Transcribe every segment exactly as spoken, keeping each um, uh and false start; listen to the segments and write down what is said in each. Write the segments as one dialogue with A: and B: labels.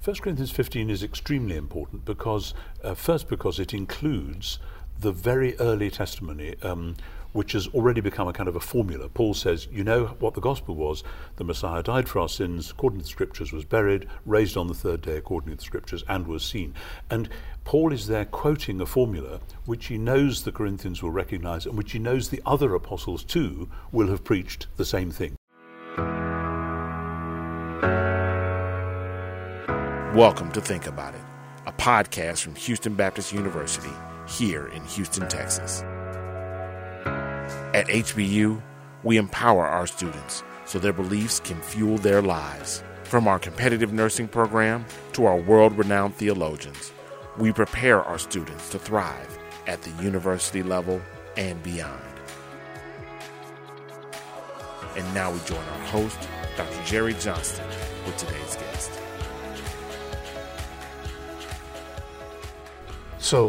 A: First Corinthians fifteen is extremely important because, uh, first, because it includes the very early testimony, um, which has already become a kind of a formula. Paul says, you know what the gospel was. The Messiah died for our sins, according to the scriptures, was buried, raised on the third day, according to the scriptures, and was seen. And Paul is there quoting a formula which he knows the Corinthians will recognize and which he knows the other apostles too will have preached the same thing.
B: Welcome to Think About It, a podcast from Houston Baptist University here in Houston, Texas. At H B U, we empower our students so their beliefs can fuel their lives. From our competitive nursing program to our world-renowned theologians, we prepare our students to thrive at the university level and beyond. And now we join our host, Doctor Jerry Johnston, with today's guest.
C: So,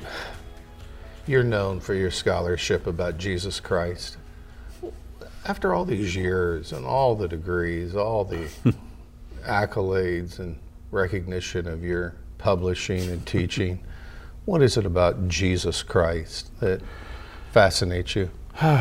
C: you're known for your scholarship about Jesus Christ. After all these years and all the degrees, all the accolades and recognition of your publishing and teaching, what is it about Jesus Christ that fascinates you?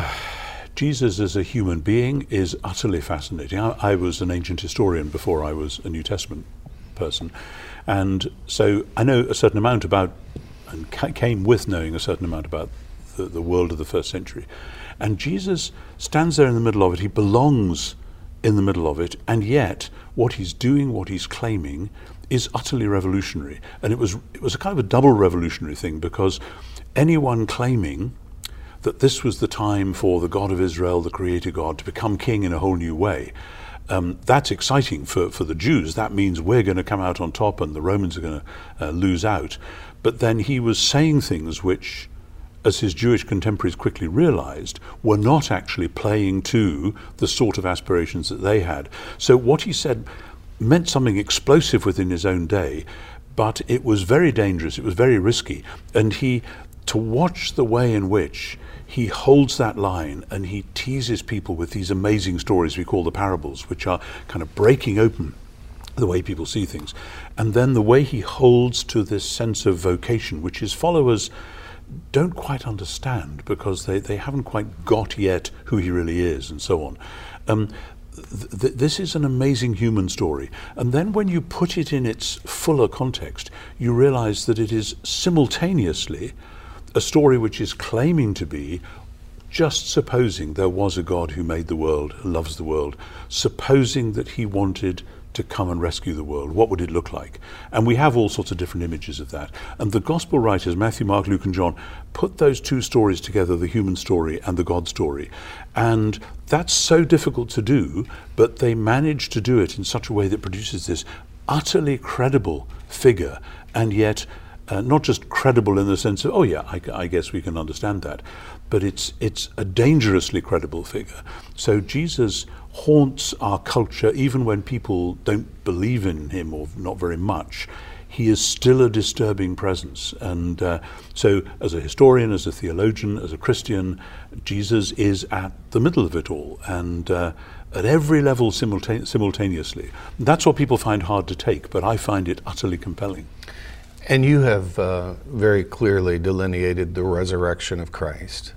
A: Jesus as a human being is utterly fascinating. I, I was an ancient historian before I was a New Testament person, and so I know a certain amount about, and ca- came with knowing a certain amount about the, the world of the first century. And Jesus stands there in the middle of it. He belongs in the middle of it, and yet what he's doing, what he's claiming, is utterly revolutionary. And it was it was a kind of a double revolutionary thing, because anyone claiming that this was the time for the God of Israel, the Creator God, to become king in a whole new way, Um, that's exciting for, for the Jews. That means we're going to come out on top and the Romans are going to uh, lose out. But then he was saying things which, as his Jewish contemporaries quickly realized, were not actually playing to the sort of aspirations that they had. So what he said meant something explosive within his own day, but it was very dangerous, it was very risky. And he, to watch the way in which he holds that line and he teases people with these amazing stories we call the parables, which are kind of breaking open the way people see things. And then the way he holds to this sense of vocation, which his followers don't quite understand because they, they haven't quite got yet who he really is, and so on. Um, th- th- this is an amazing human story. And then when you put it in its fuller context, you realize that it is simultaneously a story which is claiming to be, just supposing there was a God who made the world, who loves the world, supposing that he wanted to come and rescue the world, what would it look like? And we have all sorts of different images of that. And the gospel writers, Matthew, Mark, Luke, and John, put those two stories together, the human story and the God story. And that's so difficult to do, but they manage to do it in such a way that produces this utterly credible figure, and yet Uh, not just credible in the sense of, oh yeah, I, I guess we can understand that, but it's it's a dangerously credible figure. So Jesus haunts our culture even when people don't believe in him, or not very much. He is still a disturbing presence. And uh, so as a historian, as a theologian, as a Christian, Jesus is at the middle of it all, and uh, at every level simultane- simultaneously. That's what people find hard to take, but I find it utterly compelling.
C: And you have uh, very clearly delineated the resurrection of Christ.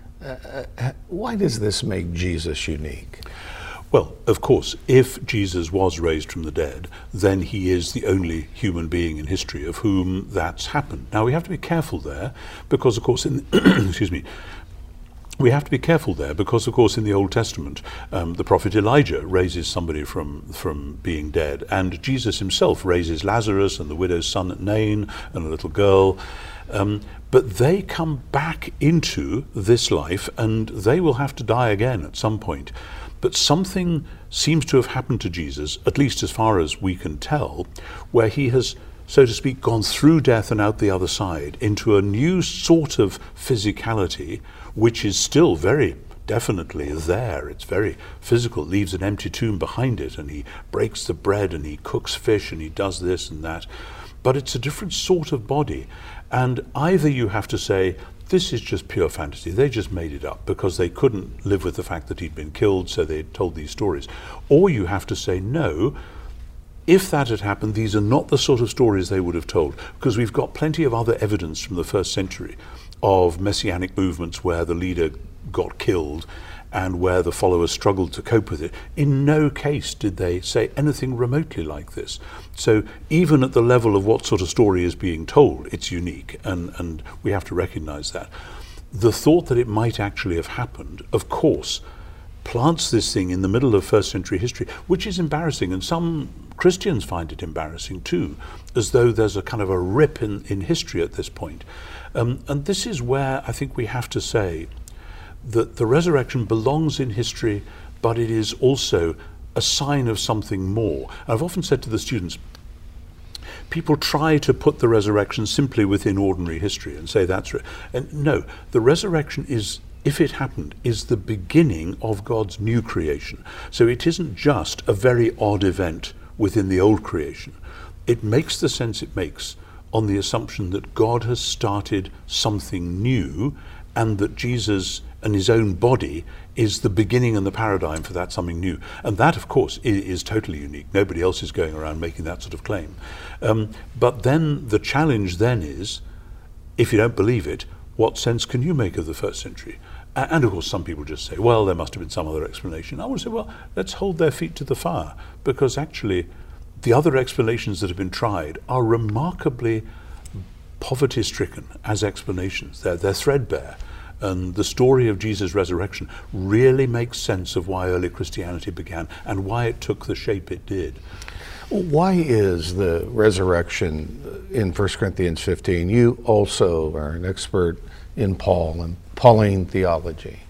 C: Uh, why does this make Jesus unique?
A: Well, of course, if Jesus was raised from the dead, then he is the only human being in history of whom that's happened. Now, we have to be careful there, because, of course, in excuse me, We have to be careful there because, of course, in the Old Testament, um, the prophet Elijah raises somebody from, from being dead, and Jesus himself raises Lazarus and the widow's son at Nain and a little girl. Um, but they come back into this life, and they will have to die again at some point. But something seems to have happened to Jesus, at least as far as we can tell, where he has, so to speak, gone through death and out the other side into a new sort of physicality, which is still very definitely there. It's very physical, leaves an empty tomb behind it, and he breaks the bread and he cooks fish and he does this and that. But it's a different sort of body. And either you have to say, this is just pure fantasy, they just made it up because they couldn't live with the fact that he'd been killed, so they told these stories. Or you have to say, no, if that had happened, these are not the sort of stories they would have told, because we've got plenty of other evidence from the first century of messianic movements where the leader got killed and where the followers struggled to cope with it. In no case did they say anything remotely like this. So even at the level of what sort of story is being told, it's unique, and, and we have to recognize that. The thought that it might actually have happened, of course, plants this thing in the middle of first century history, which is embarrassing, and some Christians find it embarrassing too, as though there's a kind of a rip in, in history at this point. Um, and this is where I think we have to say that the resurrection belongs in history, but it is also a sign of something more. And I've often said to the students, people try to put the resurrection simply within ordinary history and say that's right. And no, the resurrection is, if it happened, is the beginning of God's new creation. So it isn't just a very odd event within the old creation. It makes the sense it makes on the assumption that God has started something new, and that Jesus and his own body is the beginning and the paradigm for that something new. And that, of course, is, is totally unique. Nobody else is going around making that sort of claim. Um, but then the challenge then is, if you don't believe it, what sense can you make of the first century? And of course, some people just say, well, there must have been some other explanation. I would say, well, let's hold their feet to the fire, because actually the other explanations that have been tried are remarkably poverty-stricken as explanations. They're, they're threadbare. And the story of Jesus' resurrection really makes sense of why early Christianity began and why it took the shape it did.
C: Why is the resurrection in First Corinthians fifteen? You also are an expert in Paul and Pauline theology.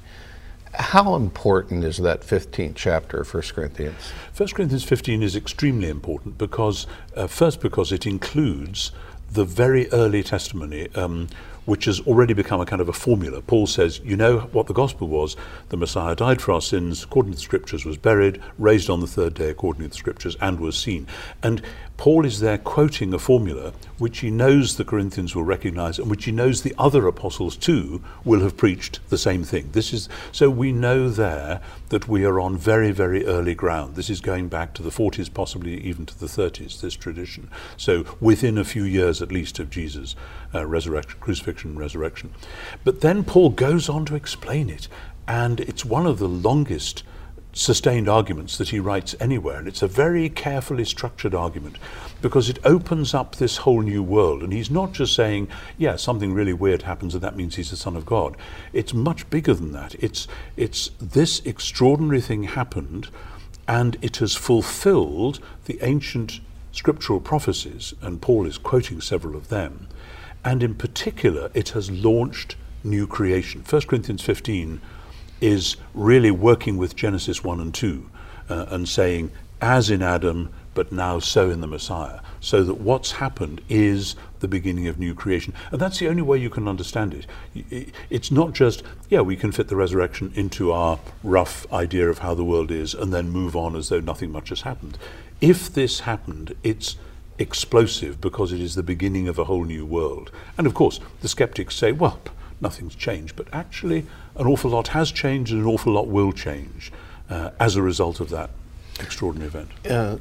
C: How important is that fifteenth chapter of First Corinthians?
A: First Corinthians fifteen is extremely important because, uh, first because it includes the very early testimony, um, which has already become a kind of a formula. Paul says, you know what the gospel was. The Messiah died for our sins, according to the scriptures, was buried, raised on the third day, according to the scriptures, and was seen. And Paul is there quoting a formula which he knows the Corinthians will recognize, and which he knows the other apostles too will have preached the same thing. This is, so we know there that we are on very, very early ground. This is going back to the forties, possibly even to the thirties, this tradition. So within a few years at least of Jesus' uh, resurrection, crucifixion, resurrection. But then Paul goes on to explain it, and it's one of the longest sustained arguments that he writes anywhere, and it's a very carefully structured argument because it opens up this whole new world. And he's not just saying, yeah, something really weird happens and that means he's the Son of God. It's much bigger than that. It's it's this extraordinary thing happened, and it has fulfilled the ancient scriptural prophecies, and Paul is quoting several of them, and in particular it has launched new creation. First Corinthians fifteen is really working with Genesis one and two uh, and saying, as in Adam, but now so in the Messiah, so that what's happened is the beginning of new creation. And that's the only way you can understand it. It's not just, yeah, we can fit the resurrection into our rough idea of how the world is and then move on as though nothing much has happened. If this happened, it's explosive because it is the beginning of a whole new world. And of course, the skeptics say, well, nothing's changed, but actually an awful lot has changed and an awful lot will change uh, as a result of that extraordinary event.
C: Uh,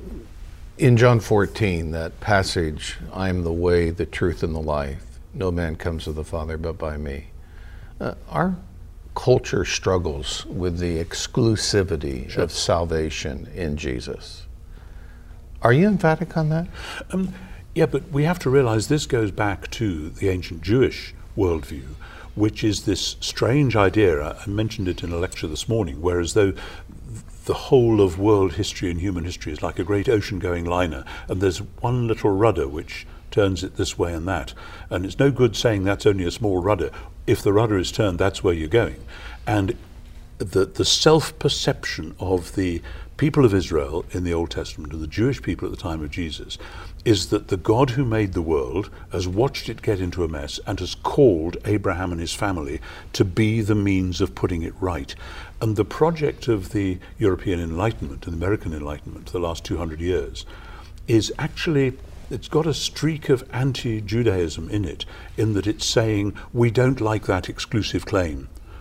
C: in John fourteen, that passage, I am the way, the truth, and the life. No man comes to the Father but by me. Uh, our culture struggles with the exclusivity sure. of salvation in Jesus. Are you emphatic on that?
A: Um, yeah, but we have to realize this goes back to the ancient Jewish worldview, which is this strange idea. I mentioned it in a lecture this morning, whereas though the whole of world history and human history is like a great ocean-going liner, and there's one little rudder which turns it this way and that. And it's no good saying that's only a small rudder. If the rudder is turned, that's where you're going. And the, the self-perception of the people of Israel in the Old Testament, and the Jewish people at the time of Jesus, is that the God who made the world has watched it get into a mess and has called Abraham and his family to be the means of putting it right. And the project of the European Enlightenment and the American Enlightenment for the last two hundred years is actually, it's got a streak of anti-Judaism in it, in that it's saying we don't like that exclusive claim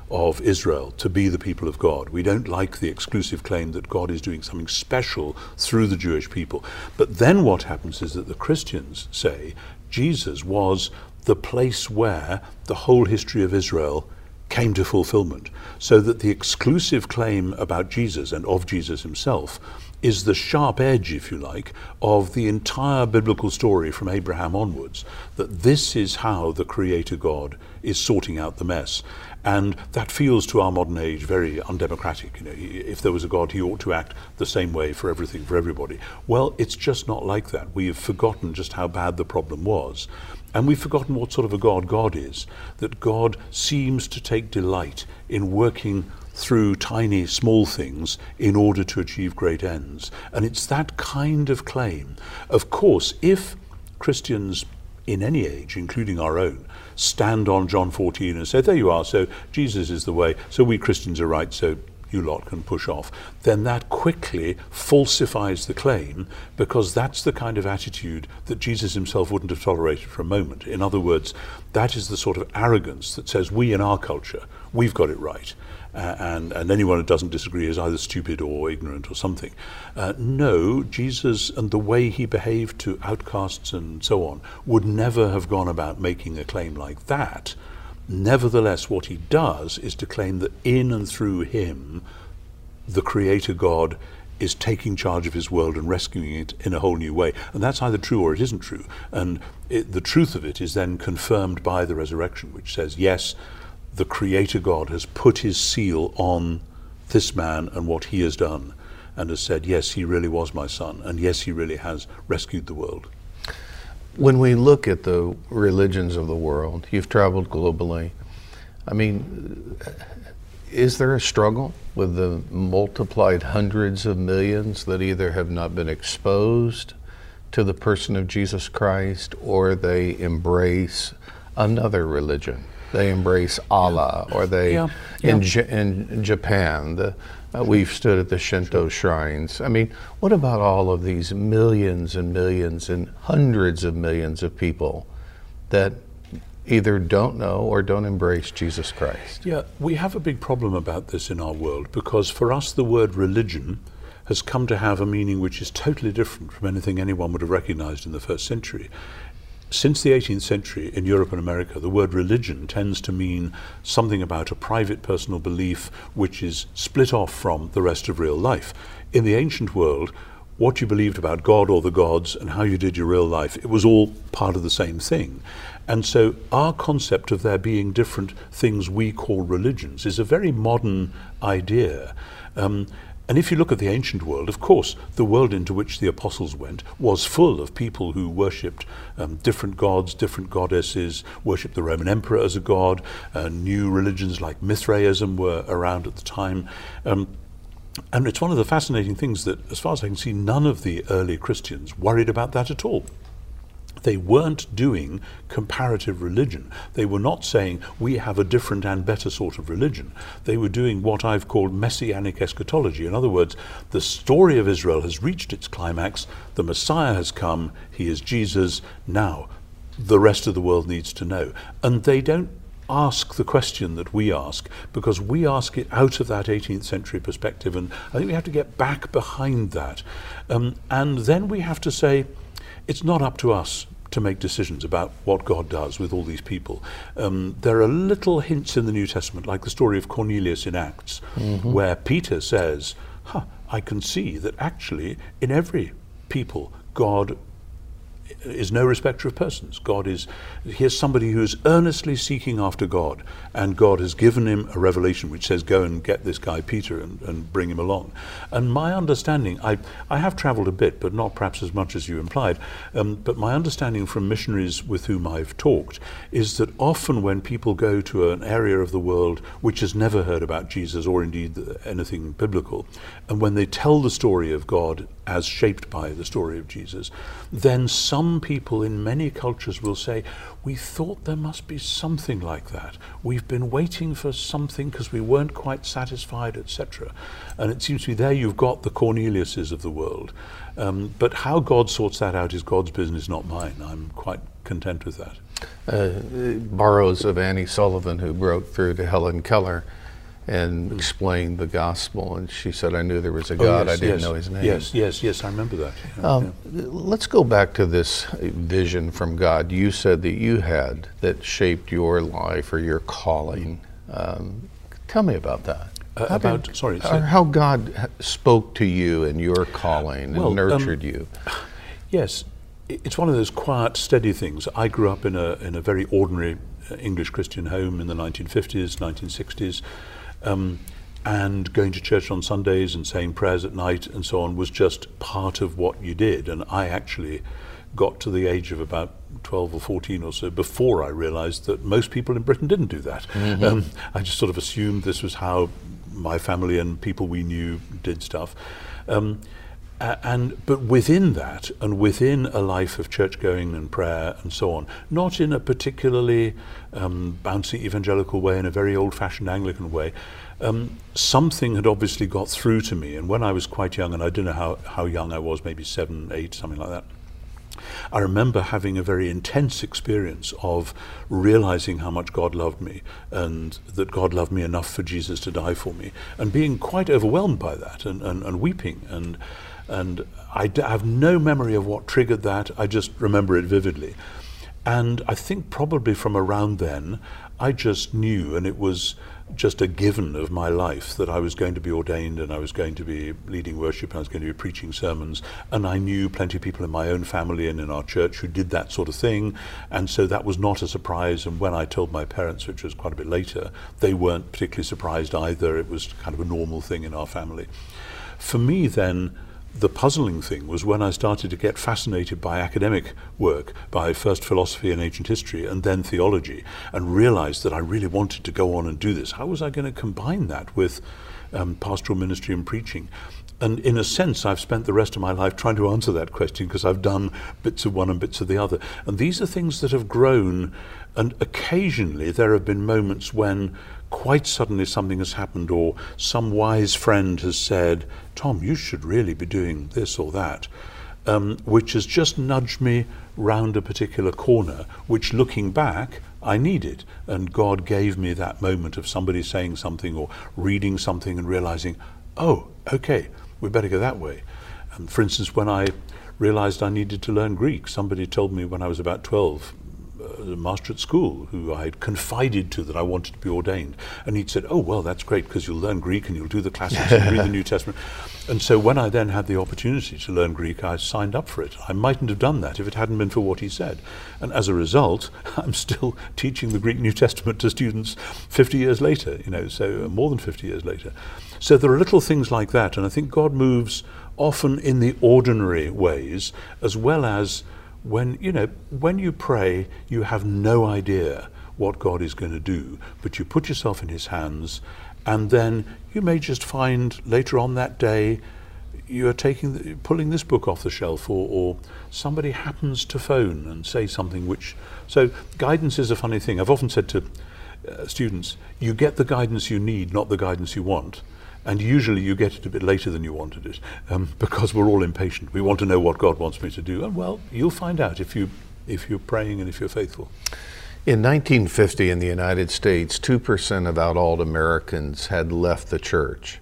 A: of Israel to be the people of God. We don't like the exclusive claim that God is doing something special through the Jewish people. But then what happens is that the Christians say Jesus was the place where the whole history of Israel came to fulfillment. So that the exclusive claim about Jesus and of Jesus himself is the sharp edge, if you like, of the entire biblical story from Abraham onwards, that this is how the Creator God is sorting out the mess. And that feels to our modern age very undemocratic. You know, if there was a God, he ought to act the same way for everything, for everybody. Well, it's just not like that. We have forgotten just how bad the problem was. And we've forgotten what sort of a God God is, that God seems to take delight in working through tiny, small things in order to achieve great ends. And it's that kind of claim. Of course, if Christians in any age, including our own, stand on John fourteen and say, there you are, so Jesus is the way, so we Christians are right, so you lot can push off, then that quickly falsifies the claim, because that's the kind of attitude that Jesus himself wouldn't have tolerated for a moment. In other words, that is the sort of arrogance that says we in our culture, we've got it right. Uh, and, and anyone who doesn't disagree is either stupid or ignorant or something. Uh, no, Jesus and the way he behaved to outcasts and so on would never have gone about making a claim like that. Nevertheless, what he does is to claim that in and through him, the Creator God is taking charge of his world and rescuing it in a whole new way. And that's either true or it isn't true. And it, the truth of it is then confirmed by the resurrection, which says, yes, the Creator God has put his seal on this man and what he has done, and has said, yes, he really was my son, and yes, he really has rescued the world.
C: When we look at the religions of the world, you've traveled globally, I mean, is there a struggle with the multiplied hundreds of millions that either have not been exposed to the person of Jesus Christ, or they embrace another religion? They embrace Allah, or they, yeah. Yeah. In, J- in Japan, the, uh, we've stood at the Shinto shrines. I mean, what about all of these millions and millions and hundreds of millions of people that either don't know or don't embrace Jesus Christ?
A: Yeah, we have a big problem about this in our world, because for us the word religion has come to have a meaning which is totally different from anything anyone would have recognized in the first century. Since the eighteenth century in Europe and America, the word religion tends to mean something about a private personal belief which is split off from the rest of real life. In the ancient world, what you believed about God or the gods and how you did your real life, it was all part of the same thing. And so our concept of there being different things we call religions is a very modern idea. Um, And if you look at the ancient world, of course, the world into which the apostles went was full of people who worshipped um, different gods, different goddesses, worshipped the Roman emperor as a god. Uh, new religions like Mithraism were around at the time. Um, and it's one of the fascinating things that, as far as I can see, none of the early Christians worried about that at all. They weren't doing comparative religion. They were not saying, we have a different and better sort of religion. They were doing what I've called messianic eschatology. In other words, the story of Israel has reached its climax. The Messiah has come. He is Jesus. Now, the rest of the world needs to know. And they don't ask the question that we ask, because we ask it out of that eighteenth century perspective. And I think we have to get back behind that. Um, and then we have to say, it's not up to us to make decisions about what God does with all these people. Um, there are little hints in the New Testament, like the story of Cornelius in Acts, mm-hmm. where Peter says, huh, I can see that actually in every people, God is no respecter of persons. God is, here's somebody who is earnestly seeking after God, and God has given him a revelation which says, go and get this guy Peter and, and bring him along. And my understanding, I, I have traveled a bit, but not perhaps as much as you implied, um, but my understanding from missionaries with whom I've talked is that often when people go to an area of the world which has never heard about Jesus or indeed anything biblical, and when they tell the story of God as shaped by the story of Jesus, then some people in many cultures will say, we thought there must be something like that. We've been waiting for something because we weren't quite satisfied, et cetera. And it seems to me there you've got the Corneliuses of the world. Um, but how God sorts that out is God's business, not mine. I'm quite content with that.
C: Uh, borrows of Annie Sullivan, who broke through to Helen Keller and explained the gospel, and she said, I knew there was a God,
A: oh, yes,
C: I didn't
A: yes,
C: know his name.
A: Yes, yes, yes, I remember that. Yeah,
C: um, yeah. Let's go back to this vision from God you said that you had that shaped your life or your calling. Um, tell me about that.
A: Uh,
C: how
A: about,
C: did,
A: sorry.
C: Or how God spoke to you and your calling
A: well,
C: and nurtured
A: um,
C: you.
A: Yes, it's one of those quiet, steady things. I grew up in a in a very ordinary English Christian home in the nineteen fifties, nineteen sixties. Um, and going to church on Sundays and saying prayers at night and so on was just part of what you did. And I actually got to the age of about twelve or fourteen or so before I realized that most people in Britain didn't do that. Mm-hmm. Um, I just sort of assumed this was how my family and people we knew did stuff. Um, and but within that, and within a life of church going and prayer and so on, not in a particularly um, bouncy evangelical way, in a very old-fashioned Anglican way, um, something had obviously got through to me. And when I was quite young, and I don't know how, how young I was, maybe seven, eight, something like that, I remember having a very intense experience of realizing how much God loved me, and that God loved me enough for Jesus to die for me, and being quite overwhelmed by that, and, and, and weeping. And and I d- have no memory of what triggered that. I just remember it vividly. And I think probably from around then, I just knew, and it was just a given of my life, that I was going to be ordained, and I was going to be leading worship, and I was going to be preaching sermons. And I knew plenty of people in my own family and in our church who did that sort of thing. And so that was not a surprise. And when I told my parents, which was quite a bit later, they weren't particularly surprised either. It was kind of a normal thing in our family. For me then, the puzzling thing was when I started to get fascinated by academic work, by first philosophy and ancient history and then theology, and realized that I really wanted to go on and do this. How was I going to combine that with um, pastoral ministry and preaching? And in a sense, I've spent the rest of my life trying to answer that question, because I've done bits of one and bits of the other. And these are things that have grown, and occasionally there have been moments when quite suddenly something has happened, or some wise friend has said, Tom, you should really be doing this or that, um, which has just nudged me round a particular corner, which looking back, I needed. And God gave me that moment of somebody saying something or reading something and realizing, oh, okay, we better go that way. Um, for instance, when I realized I needed to learn Greek, somebody told me when I was about twelve, a master at school who I had confided to that I wanted to be ordained, and he'd said, oh well, that's great, because you'll learn Greek and you'll do the classics and read the New Testament. And so when I then had the opportunity to learn Greek, I signed up for it. I mightn't have done that if it hadn't been for what he said, and as a result I'm still teaching the Greek New Testament to students fifty years later, you know, so more than fifty years later. So there are little things like that, and I think God moves often in the ordinary ways, as well as when, you know, when you pray, you have no idea what God is going to do, but you put yourself in his hands, and then you may just find later on that day you're taking the, pulling this book off the shelf, or, or somebody happens to phone and say something which, so guidance is a funny thing. I've often said to uh, students, you get the guidance you need, not the guidance you want. And usually you get it a bit later than you wanted it, um, because we're all impatient. We want to know what God wants me to do. And well, you'll find out if, you, if you're praying and if you're faithful.
C: In nineteen fifty in the United States, two percent of adult Americans had left the church.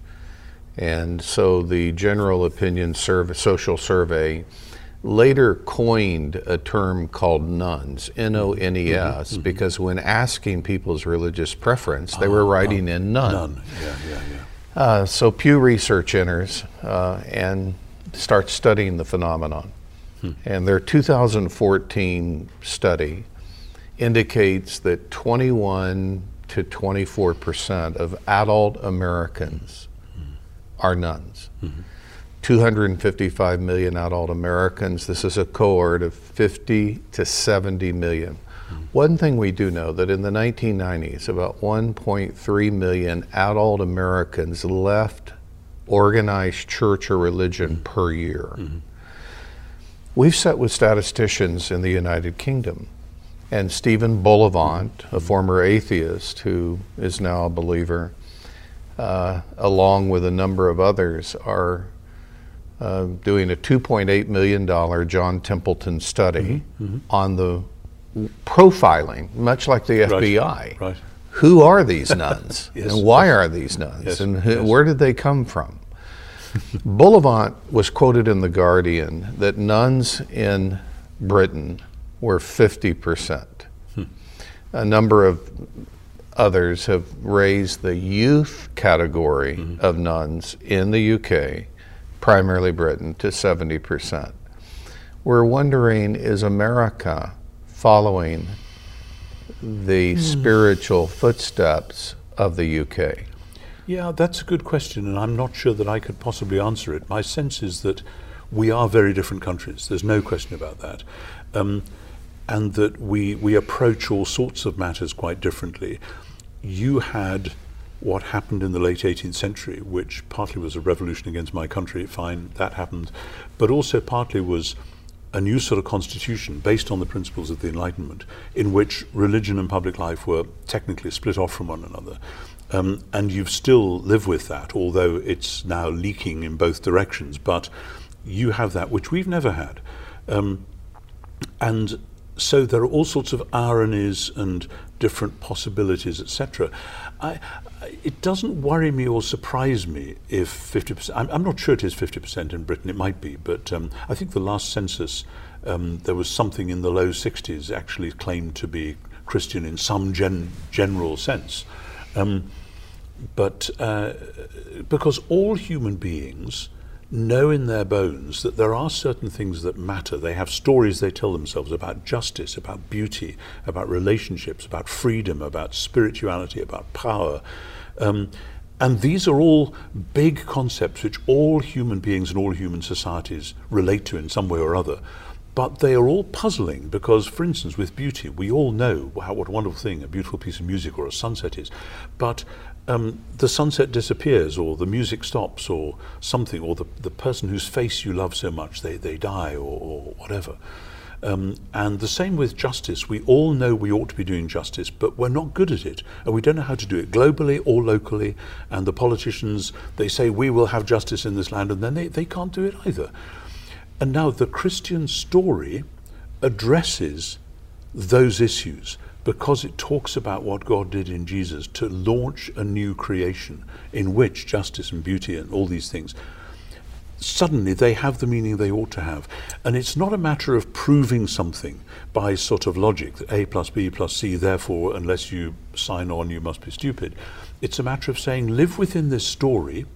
C: And so the General Opinion Survey, Social Survey later coined a term called nuns, N O N E S, mm-hmm, because when asking people's religious preference, they were writing uh, in nun.
A: None, yeah, yeah, yeah.
C: Uh, so Pew Research enters uh, and starts studying the phenomenon. Hmm. And their two thousand fourteen study indicates that twenty-one to twenty-four percent of adult Americans hmm. are nuns. Mm-hmm. two hundred fifty-five million adult Americans. This is a cohort of fifty to seventy million. One thing we do know, that in the nineteen nineties, about one point three million adult Americans left organized church or religion mm-hmm. per year. Mm-hmm. We've sat with statisticians in the United Kingdom, and Stephen Bullivant, mm-hmm. a former atheist who is now a believer, uh, along with a number of others, are uh, doing a two point eight million dollars John Templeton study mm-hmm. Mm-hmm. on the profiling, much like the F B I.
A: Right. Right.
C: Who are these nuns?
A: Yes.
C: And why are these nuns?
A: Yes.
C: And
A: yes.
C: where did they come from? Bullivant was quoted in The Guardian that nuns in Britain were fifty percent. Hmm. A number of others have raised the youth category mm-hmm. of nuns in the U K, primarily Britain, to seventy percent. We're wondering, is America following the mm. spiritual footsteps of the U K?
A: Yeah, that's a good question, and I'm not sure that I could possibly answer it. My sense is that we are very different countries. There's no question about that. Um, and that we, we approach all sorts of matters quite differently. You had what happened in the late eighteenth century, which partly was a revolution against my country, fine, that happened, but also partly was a new sort of constitution based on the principles of the Enlightenment, in which religion and public life were technically split off from one another. Um, and you still live with that, although it's now leaking in both directions. But you have that, which we've never had. Um, and so there are all sorts of ironies and different possibilities, et cetera. I, I, it doesn't worry me or surprise me if fifty percent, I'm, I'm not sure it is fifty percent in Britain, it might be, but um, I think the last census, um, there was something in the low sixties actually claimed to be Christian in some gen, general sense. Um, but uh, because all human beings know in their bones that there are certain things that matter. They have stories they tell themselves about justice, about beauty, about relationships, about freedom, about spirituality, about power. Um, and these are all big concepts which all human beings and all human societies relate to in some way or other. But they are all puzzling because, for instance, with beauty, we all know how, what a wonderful thing a beautiful piece of music or a sunset is. But um, the sunset disappears, or the music stops, or something, or the, the person whose face you love so much, they, they die, or, or whatever. Um, and the same with justice. We all know we ought to be doing justice, but we're not good at it. And we don't know how to do it globally or locally. And the politicians, they say, we will have justice in this land, and then they, they can't do it either. And now the Christian story addresses those issues because it talks about what God did in Jesus to launch a new creation in which justice and beauty and all these things, suddenly they have the meaning they ought to have. And it's not a matter of proving something by sort of logic, that A plus B plus C, therefore, unless you sign on, you must be stupid. It's a matter of saying, live within this story,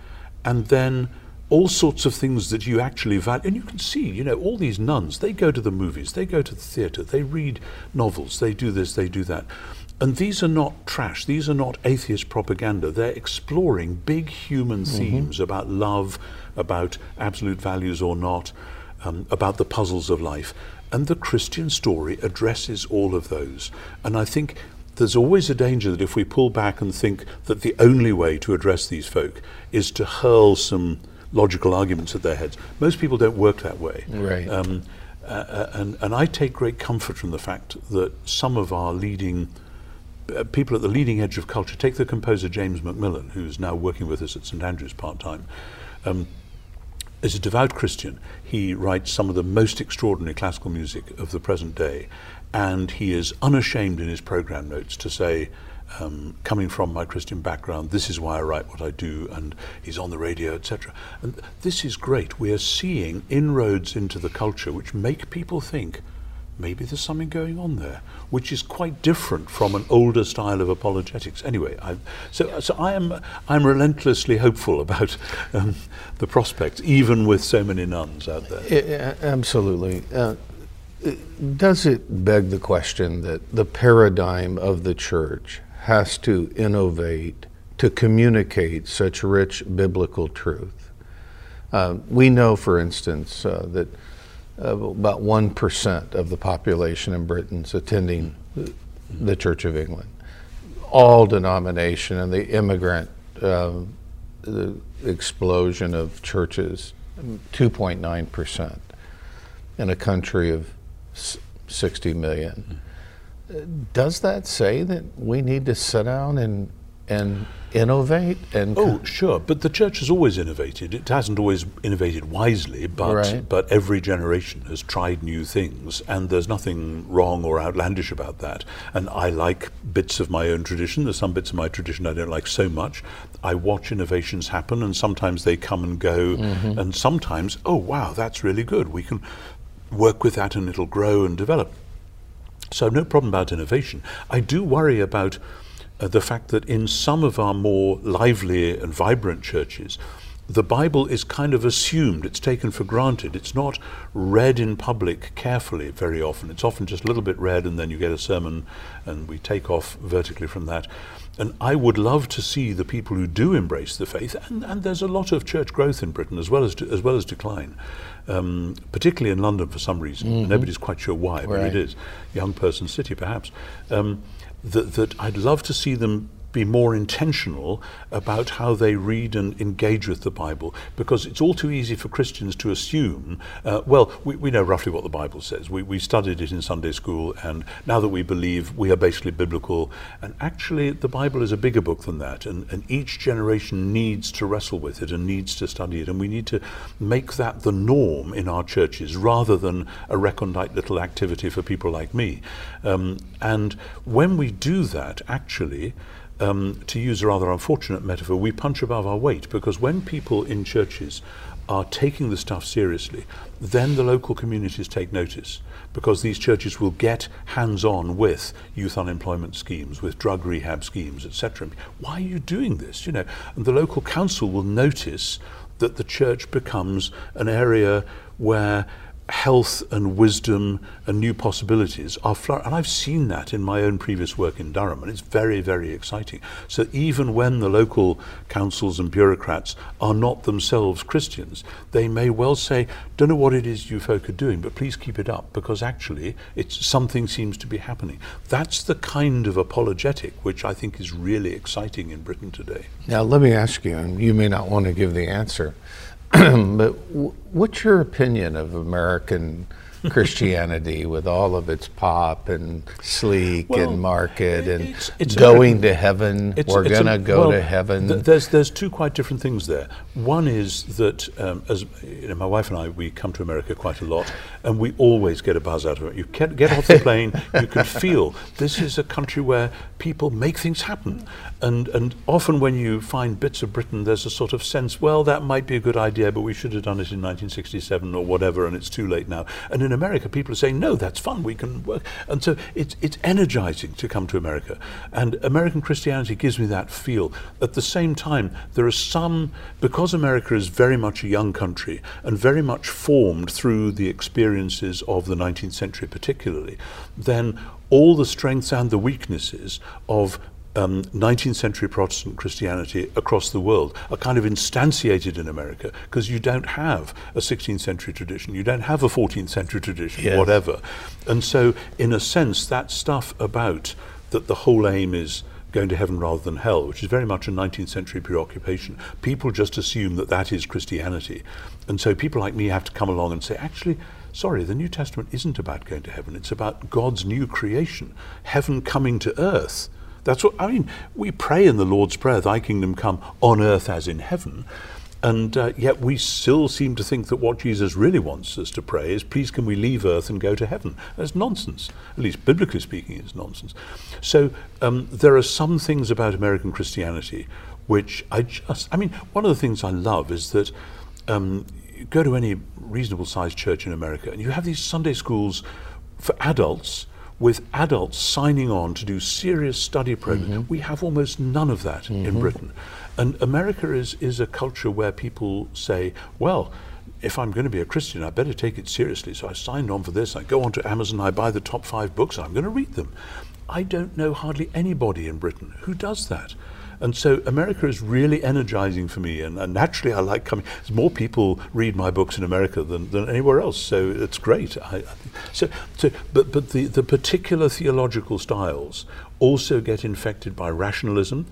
A: and then all sorts of things that you actually value. And you can see, you know, all these nuns, they go to the movies, they go to the theatre, they read novels, they do this, they do that. And these are not trash, these are not atheist propaganda. They're exploring big human mm-hmm. themes about love, about absolute values or not, um, about the puzzles of life. And the Christian story addresses all of those. And I think there's always a danger that if we pull back and think that the only way to address these folk is to hurl some logical arguments at their heads. Most people don't work that way.
C: Right.
A: Um, uh, and, and I take great comfort from the fact that some of our leading uh, people at the leading edge of culture, take the composer James Macmillan, who's now working with us at St Andrews part-time, um, is a devout Christian. He writes some of the most extraordinary classical music of the present day, and he is unashamed in his program notes to say, Um, coming from my Christian background, this is why I write what I do, and he's on the radio, et cetera. And this is great. We are seeing inroads into the culture which make people think maybe there's something going on there, which is quite different from an older style of apologetics. Anyway, I, so so I am I'm relentlessly hopeful about um, the prospects, even with so many nuns out there.
C: It, absolutely. Uh, does it beg the question that the paradigm of the church has to innovate to communicate such rich biblical truth? Uh, we know, for instance, uh, that uh, about one percent of the population in Britain is attending the Church of England. All denomination and the immigrant uh, the explosion of churches, two point nine percent in a country of sixty million. Does that say that we need to sit down and and innovate? And
A: oh, sure, but the church has always innovated. It hasn't always innovated wisely, but
C: Right.
A: but every generation has tried new things, and there's nothing wrong or outlandish about that. And I like bits of my own tradition. There's some bits of my tradition I don't like so much. I watch innovations happen, and sometimes they come and go,
C: Mm-hmm.
A: and sometimes, oh wow, that's really good. We can work with that, and it'll grow and develop. So no problem about innovation. I do worry about uh, the fact that in some of our more lively and vibrant churches, the Bible is kind of assumed, it's taken for granted. It's not read in public carefully very often. It's often just a little bit read, and then you get a sermon and we take off vertically from that. And I would love to see the people who do embrace the faith, and, and there's a lot of church growth in Britain as well as de- as well as decline, um, particularly in London for some reason.
C: Mm-hmm.
A: Nobody's quite sure why, but
C: Right.
A: it is. Young person city, perhaps. Um, that, that I'd love to see them be more intentional about how they read and engage with the Bible, because it's all too easy for Christians to assume, uh, well, we, we know roughly what the Bible says. We, we studied it in Sunday school, and now that we believe, we are basically biblical. And actually, the Bible is a bigger book than that, and, and each generation needs to wrestle with it and needs to study it, and we need to make that the norm in our churches rather than a recondite little activity for people like me. Um, and when we do that, actually, Um, to use a rather unfortunate metaphor, we punch above our weight, because when people in churches are taking the stuff seriously, then the local communities take notice, because these churches will get hands-on with youth unemployment schemes, with drug rehab schemes, et cetera. Why are you doing this? You know, and the local council will notice that the church becomes an area where health and wisdom and new possibilities are flourishing. And I've seen that in my own previous work in Durham, and it's very, very exciting. So even when the local councils and bureaucrats are not themselves Christians, they may well say, don't know what it is you folk are doing, but please keep it up, because actually it's something seems to be happening. That's the kind of apologetic which I think is really exciting in Britain today.
C: Now, let me ask you, and you may not want to give the answer, but w- what's your opinion of American Christianity with all of its pop and sleek
A: Well,
C: and market and
A: it's- it's
C: going
A: American-
C: to heaven?
A: It's-
C: We're
A: it's
C: going to
A: a-
C: go
A: well,
C: to heaven.
A: th- there's there's two quite different things there. One is that um, as you know, my wife and I, we come to America quite a lot, and we always get a buzz out of it. You get, get off the plane, you can feel this is a country where people make things happen, and and often when you find bits of Britain, there's a sort of sense, well, that might be a good idea, but we should have done it in nineteen sixty-seven or whatever, and it's too late now. And in America, people are saying, no, that's fun, we can work. And so it's it's energizing to come to America. And American Christianity gives me that feel. At the same time, there are some, because America is very much a young country and very much formed through the experiences of the nineteenth century particularly, then all the strengths and the weaknesses of Um, nineteenth century Protestant Christianity across the world are kind of instantiated in America, because you don't have a sixteenth century tradition, you don't have a fourteenth century tradition,
C: Yes.
A: whatever. And so, in a sense, that stuff about that the whole aim is going to heaven rather than hell, which is very much a nineteenth century preoccupation, people just assume that that is Christianity. And so people like me have to come along and say, actually, sorry, the New Testament isn't about going to heaven, it's about God's new creation, heaven coming to earth. That's what, I mean, we pray in the Lord's Prayer, thy kingdom come on earth as in heaven. And uh, yet we still seem to think that what Jesus really wants us to pray is, please can we leave earth and go to heaven? That's nonsense. At least biblically speaking, it's nonsense. So um, there are some things about American Christianity which I just, I mean, one of the things I love is that um, you go to any reasonable sized church in America and you have these Sunday schools for adults, with adults signing on to do serious study programs. Mm-hmm. We have almost none of that mm-hmm. in Britain. And America is, is a culture where people say, well, if I'm going to be a Christian, I better take it seriously. So I signed on for this. I go onto Amazon, I buy the top five books, and I'm going to read them. I don't know hardly anybody in Britain who does that. And so America is really energizing for me, and, and naturally I like coming. More people read my books in America than, than anywhere else, so it's great. I, I think. So, so, but but the, the particular theological styles also get infected by rationalism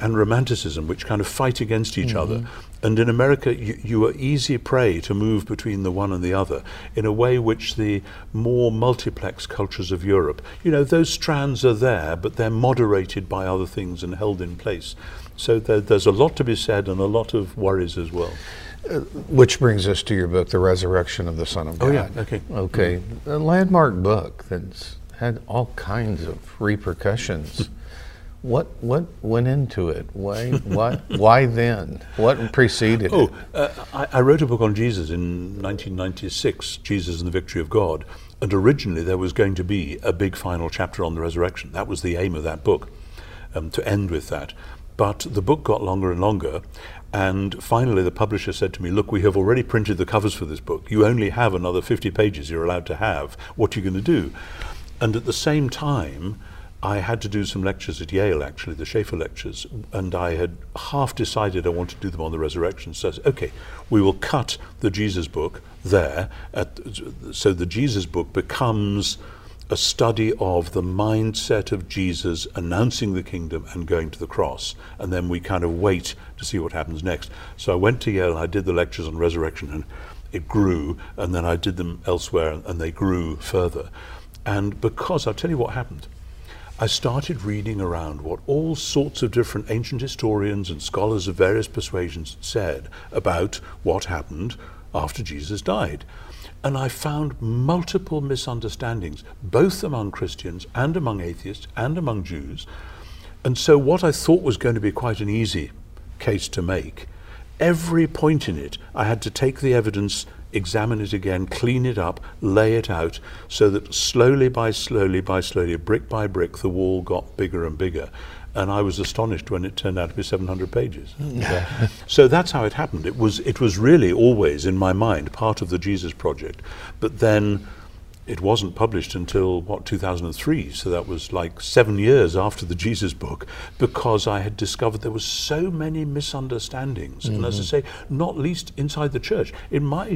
A: and romanticism, which kind of fight against each mm-hmm. other. And in America, you, you are easy prey to move between the one and the other in a way which the more multiplex cultures of Europe, you know, those strands are there, but they're moderated by other things and held in place. So there, there's a lot to be said and a lot of worries as well.
C: Uh, which brings us to your book, The Resurrection of the Son of God.
A: Oh, yeah, okay.
C: Okay, mm-hmm. A landmark book that's had all kinds of repercussions. What what went into it? Why why why then? What preceded
A: oh,
C: it?
A: Uh, I, I wrote a book on Jesus in nineteen ninety-six, Jesus and the Victory of God, and originally there was going to be a big final chapter on the resurrection. That was the aim of that book, um, to end with that. But the book got longer and longer, and finally the publisher said to me, look, we have already printed the covers for this book. You only have another fifty pages you're allowed to have. What are you going to do? And at the same time, I had to do some lectures at Yale, actually, the Schaeffer lectures, and I had half decided I wanted to do them on the resurrection. So I said, okay, we will cut the Jesus book there, at, so the Jesus book becomes a study of the mindset of Jesus announcing the kingdom and going to the cross, and then we kind of wait to see what happens next. So I went to Yale, I did the lectures on resurrection, and it grew, and then I did them elsewhere, and they grew further. And because, I'll tell you what happened. I started reading around what all sorts of different ancient historians and scholars of various persuasions said about what happened after Jesus died. And I found multiple misunderstandings, both among Christians and among atheists and among Jews. And so what I thought was going to be quite an easy case to make, every point in it, I had to take the evidence, examine it again, clean it up, lay it out, so that slowly by slowly by slowly, brick by brick, the wall got bigger and bigger. And I was astonished when it turned out to be seven hundred pages. Yeah. So that's how it happened. It was, it was really always, in my mind, part of the Jesus Project. But then it wasn't published until, what, two thousand three, so that was like seven years after the Jesus book, because I had discovered there were so many misunderstandings. Mm-hmm. And as I say, not least inside the church. In my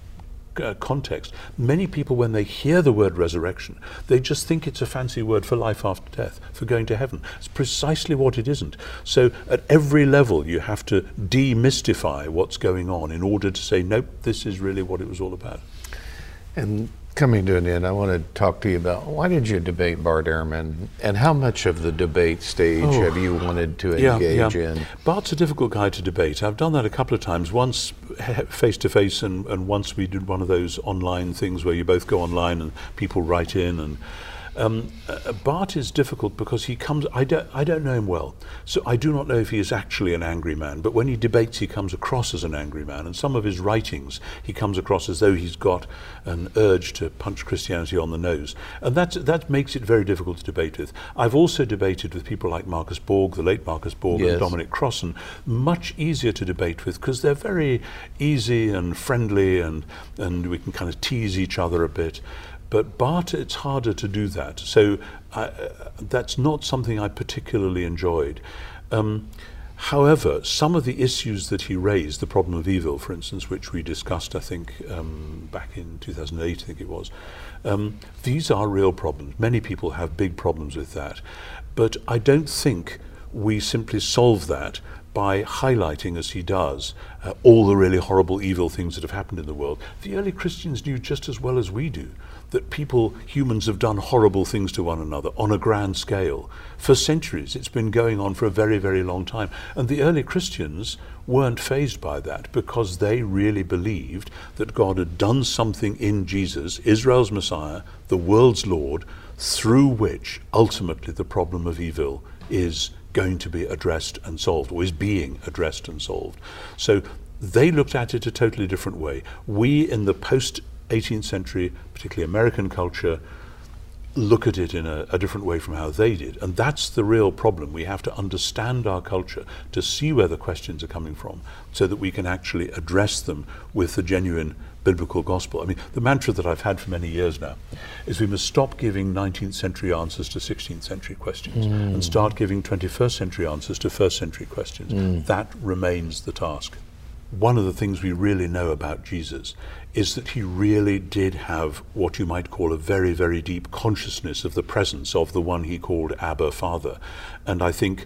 A: uh, context, many people, when they hear the word resurrection, they just think it's a fancy word for life after death, for going to heaven. It's precisely what it isn't. So at every level, you have to demystify what's going on in order to say, nope, this is really what it was all about.
C: And coming to an end, I want to talk to you about, why did you debate Bart Ehrman, and how much of the debate stage oh, have you wanted to engage
A: yeah, yeah.
C: in?
A: Bart's a difficult guy to debate. I've done that a couple of times, once face-to-face and, and once we did one of those online things where you both go online and people write in. And um, uh, Bart is difficult because he comes, I don't, I don't know him well, so I do not know if he is actually an angry man, but when he debates he comes across as an angry man, and some of his writings he comes across as though he's got an urge to punch Christianity on the nose, and that's, that makes it very difficult to debate with. I've also debated with people like Marcus Borg, the late Marcus Borg, yes. and Dominic Crossan, much easier to debate with because they're very easy and friendly, and, and we can kind of tease each other a bit. But Bart, it's harder to do that. So I, uh, that's not something I particularly enjoyed. Um, however, some of the issues that he raised, the problem of evil, for instance, which we discussed, I think, um, back in two thousand eight, I think it was, um, these are real problems. Many people have big problems with that. But I don't think we simply solve that by highlighting, as he does, uh, all the really horrible, evil things that have happened in the world. The early Christians knew just as well as we do that people, humans, have done horrible things to one another on a grand scale. For centuries, it's been going on for a very, very long time. And the early Christians weren't fazed by that because they really believed that God had done something in Jesus, Israel's Messiah, the world's Lord, through which ultimately the problem of evil is going to be addressed and solved, or is being addressed and solved. So they looked at it a totally different way. We in the post eighteenth century, particularly American culture, look at it in a, a different way from how they did. And that's the real problem. We have to understand our culture to see where the questions are coming from so that we can actually address them with the genuine biblical gospel. I mean, the mantra that I've had for many years now is we must stop giving nineteenth century answers to sixteenth century questions mm. and start giving twenty-first century answers to first century questions. Mm. That remains the task. One of the things we really know about Jesus is that he really did have what you might call a very, very deep consciousness of the presence of the one he called Abba, Father. And I think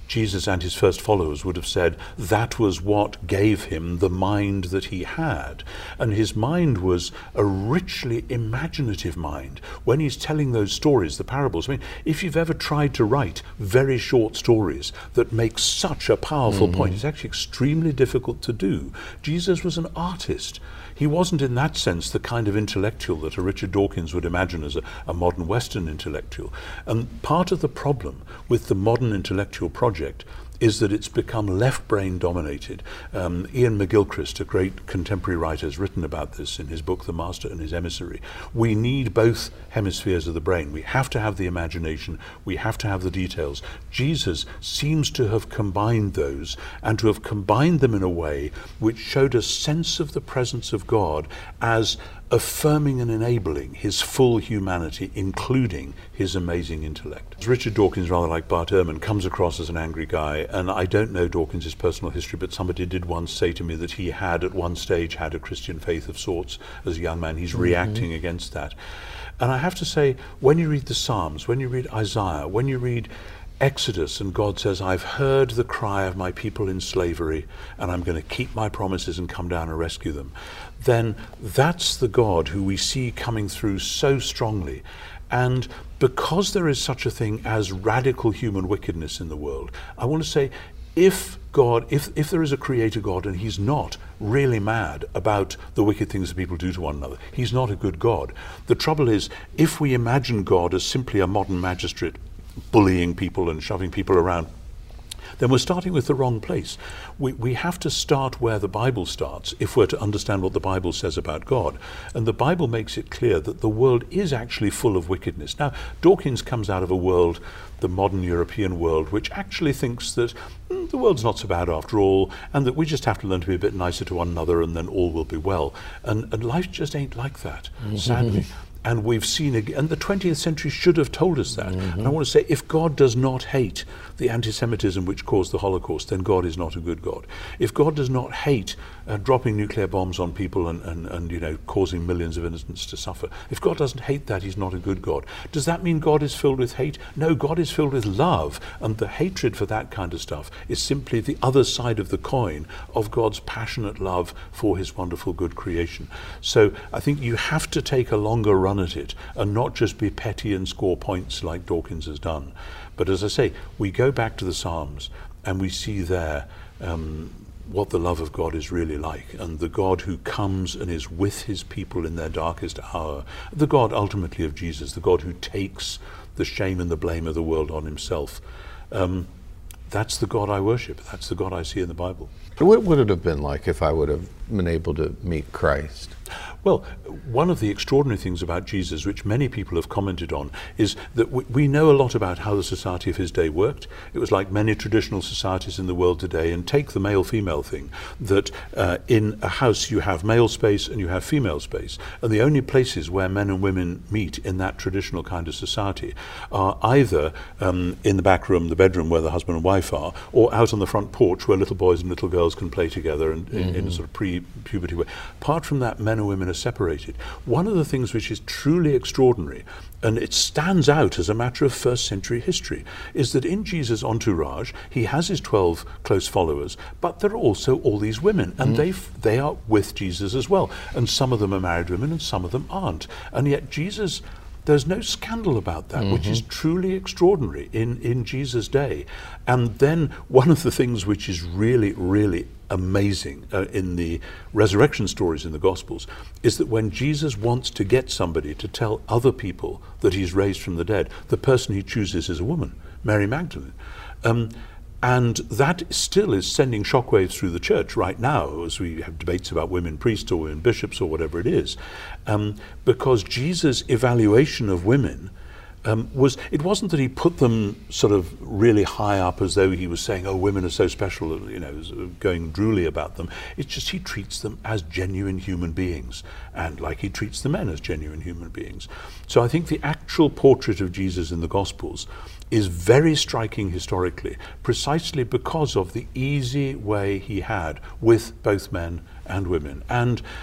A: Jesus and his first followers would have said that was what gave him the mind that he had. And his mind was a richly imaginative mind. When he's telling those stories, the parables, I mean, if you've ever tried to write very short stories that make such a powerful mm-hmm. point, it's actually extremely difficult to do. Jesus was an artist. He wasn't in that sense the kind of intellectual that a Richard Dawkins would imagine as a, a modern Western intellectual. And part of the problem with the modern intellectual project is that it's become left-brain dominated. Um, Ian McGilchrist, a great contemporary writer, has written about this in his book, The Master and His Emissary. We need both hemispheres of the brain. We have to have the imagination. We have to have the details. Jesus seems to have combined those, and to have combined them in a way which showed a sense of the presence of God as affirming and enabling his full humanity, including his amazing intellect. Richard Dawkins, rather like Bart Ehrman, comes across as an angry guy, and I don't know Dawkins' personal history, but somebody did once say to me that he had at one stage had a Christian faith of sorts as a young man. He's mm-hmm. reacting against that. And I have to say, when you read the Psalms, when you read Isaiah, when you read Exodus, and God says, I've heard the cry of my people in slavery, and I'm going to keep my promises and come down and rescue them, then that's the God who we see coming through so strongly. And because there is such a thing as radical human wickedness in the world, I want to say, if God, if, if there is a creator God and he's not really mad about the wicked things that people do to one another, he's not a good God. The trouble is, if we imagine God as simply a modern magistrate bullying people and shoving people around, then we're starting with the wrong place. We, we have to start where the Bible starts if we're to understand what the Bible says about God. And the Bible makes it clear that the world is actually full of wickedness. Now, Dawkins comes out of a world, the modern European world, which actually thinks that mm, the world's not so bad after all, and that we just have to learn to be a bit nicer to one another, and then all will be well. And, and life just ain't like that, sadly. And we've seen, and the twentieth century should have told us that. Mm-hmm. And I want to say, if God does not hate the anti-Semitism which caused the Holocaust, then God is not a good God. If God does not hate uh, dropping nuclear bombs on people and, and, and, you know, causing millions of innocents to suffer, if God doesn't hate that, he's not a good God. Does that mean God is filled with hate? No, God is filled with love, and the hatred for that kind of stuff is simply the other side of the coin of God's passionate love for his wonderful good creation. So I think you have to take a longer run at it and not just be petty and score points like Dawkins has done. But as I say, we go back to the Psalms and we see there um, what the love of God is really like, and the God who comes and is with his people in their darkest hour, the God ultimately of Jesus, the God who takes the shame and the blame of the world on himself. Um, that's the God I worship. That's the God I see in the Bible.
C: What would it have been like if I would have been able to meet Christ?
A: Well, one of the extraordinary things about Jesus, which many people have commented on, is that we, we know a lot about how the society of his day worked. It was like many traditional societies in the world today, and take the male-female thing, that uh, in a house you have male space and you have female space, and the only places where men and women meet in that traditional kind of society are either um, in the back room, the bedroom where the husband and wife are, or out on the front porch where little boys and little girls can play together and, mm-hmm. in, in a sort of pre-puberty way. Apart from that, men and women are separated. One of the things which is truly extraordinary, and it stands out as a matter of first century history, is that in Jesus' entourage, he has his twelve close followers, but there are also all these women, and mm. they they are with Jesus as well. And some of them are married women and some of them aren't. And yet Jesus, there's no scandal about that, mm-hmm. which is truly extraordinary in, in Jesus' day. And then one of the things which is really, really amazing uh, in the resurrection stories in the Gospels is that when Jesus wants to get somebody to tell other people that he's raised from the dead, the person he chooses is a woman, Mary Magdalene. Um, And that still is sending shockwaves through the church right now as we have debates about women priests or women bishops or whatever it is. Um, because Jesus' evaluation of women um, was, it wasn't that he put them sort of really high up as though he was saying, oh, women are so special, you know, going drooly about them. It's just he treats them as genuine human beings, and like he treats the men as genuine human beings. So I think the actual portrait of Jesus in the Gospels is very striking historically, precisely because of the easy way he had with both men and women. And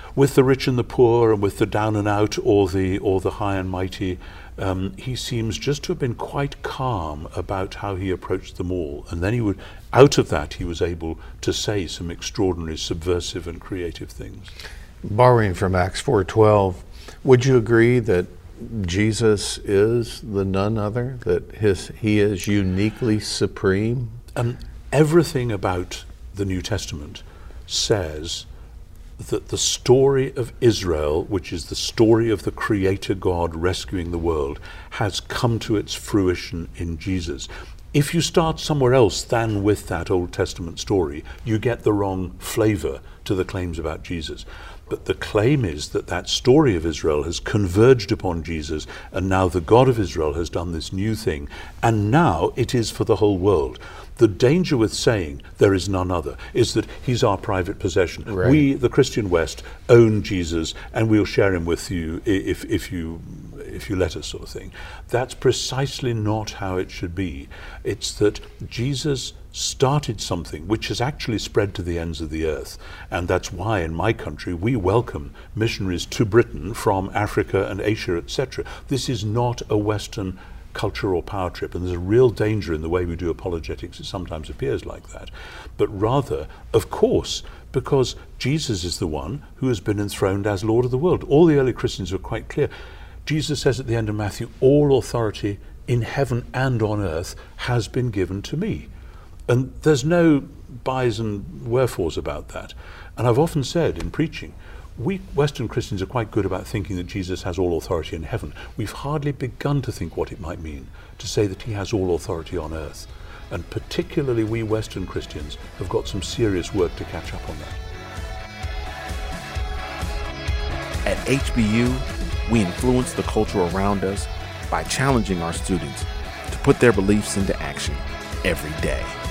A: with the rich and the poor and with the down and out or the or the high and mighty, um, he seems just to have been quite calm about how he approached them all. And then he would, out of that, he was able to say some extraordinary, subversive and creative things.
C: Borrowing from Acts four twelve, would you agree that Jesus is the none other, that his he is uniquely supreme?
A: Um, everything about the New Testament says that the story of Israel, which is the story of the Creator God rescuing the world, has come to its fruition in Jesus. If you start somewhere else than with that Old Testament story, you get the wrong flavor to the claims about Jesus. But the claim is that that story of Israel has converged upon Jesus, and now the God of Israel has done this new thing, and now it is for the whole world. The danger with saying there is none other is that he's our private possession.
C: Right.
A: We, the Christian West, own Jesus, and we'll share him with you if, if you if you let us, sort of thing. That's precisely not how it should be. It's that Jesus started something which has actually spread to the ends of the earth, and that's why in my country we welcome missionaries to Britain from Africa and Asia, et cetera. This is not a Western culture or power trip, and there's a real danger in the way we do apologetics. It sometimes appears like that, but rather, of course, because Jesus is the one who has been enthroned as Lord of the world. All the early Christians were quite clear. Jesus says at the end of Matthew, all authority in heaven and on earth has been given to me. And there's no buys and wherefores about that. And I've often said in preaching, we Western Christians are quite good about thinking that Jesus has all authority in heaven. We've hardly begun to think what it might mean to say that he has all authority on earth. And particularly we Western Christians have got some serious work to catch up on that.
B: At H B U, we influence the culture around us by challenging our students to put their beliefs into action every day.